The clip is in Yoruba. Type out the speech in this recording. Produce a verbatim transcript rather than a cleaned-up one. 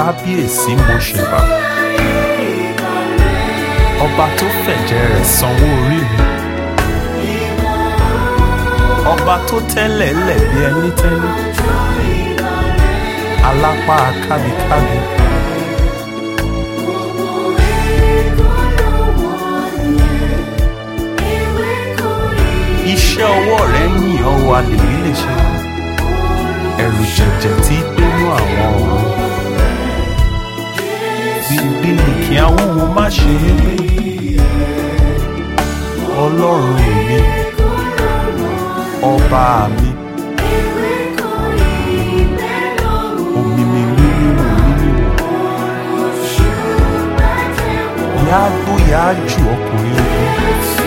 kábíyèsí mo ṣèbà. Ọba tó fẹ̀jẹ̀ rẹ̀ sanwó orí mi. Ọba tó tẹ́lẹ̀ lẹ̀ bí ẹni tẹ́lẹ̀. Alápá kábíkábí. Iṣẹ́ ọwọ́ rẹ̀ ń yìn ọ́ wa lèmi lè ṣe. Ẹ̀rù jẹ̀jẹ̀ tí gbénú àwọn ọ̀run. Bíbí ni kí awúwo má ṣe é gbé. Ọlọ́run mi, ọba mi. Òmìmì mímíwò mímíwò. Yáágbó yáájù ọkùnrin ogun.